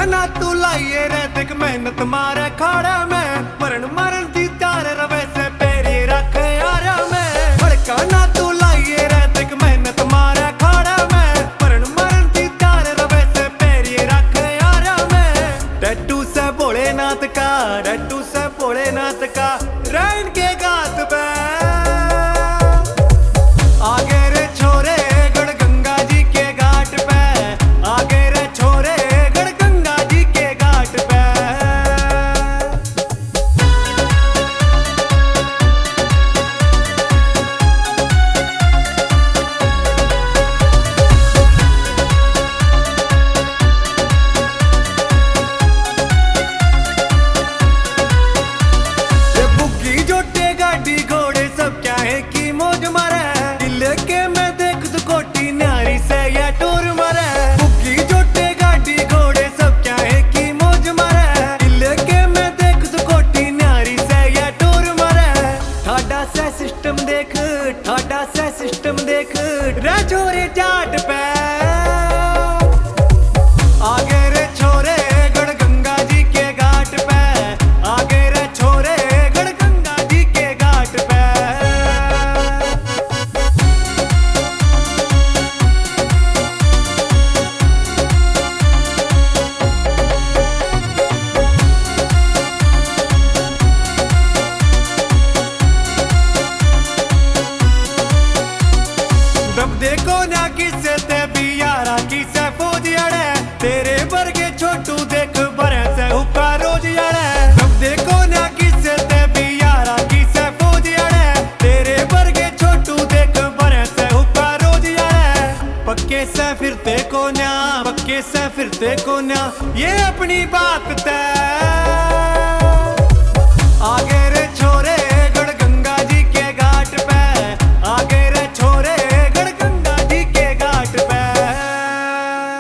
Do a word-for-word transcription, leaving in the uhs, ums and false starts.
ना तू लाइए रे देख मेहनत मारे खाड़ा में मरण मरण दी तार रवे से पेरी रख यार में भड़का ना तू लाइए रे देख मेहनत मारे खाड़ा में मरण मरण दी तार रवे से पेरी रख यार में टैटू से भोलेनाथ का टैटू से भोलेनाथ का रैन के गात पे आगे रे छोरे गढ़ गंगा जी के घाट पे आगे रे छोरे गढ़ गंगा जी के घाट पे ये बुग्गी जोटे गाड़ी घोड़े सब क्या है कि मौज मारे के मैं देख तो कोटी न्यारी से या टूर मारे बुग्गी जोटे गाड़ी घोड़े सब क्या है कि मौज मारे दिल्ले के मैं देख तो कोटी न्यारी से या टूर मारे ठाडा से सिस्टम देख ठाडा से सिस्टम देख रे छोरे जाट पे आगे रे छोरे गढ़ गंगा जी के घाट पे आगे रे छोरे गढ़ गंगा जी के घाट पे रब देखो ना किसे ते भी यारा किसे फौज अड़े तेरे वर्गे छोटू देख बरे से हुक्का रोज अड़े रब देखो ना किसे ते भी यारा किसे फौज अड़े तेरे वर्गे छोटू देख बरे से हुक्का रोज अड़े पक्के से फिरते को न्या पक्के से फिरते को न्या ये अपनी बात तय आगे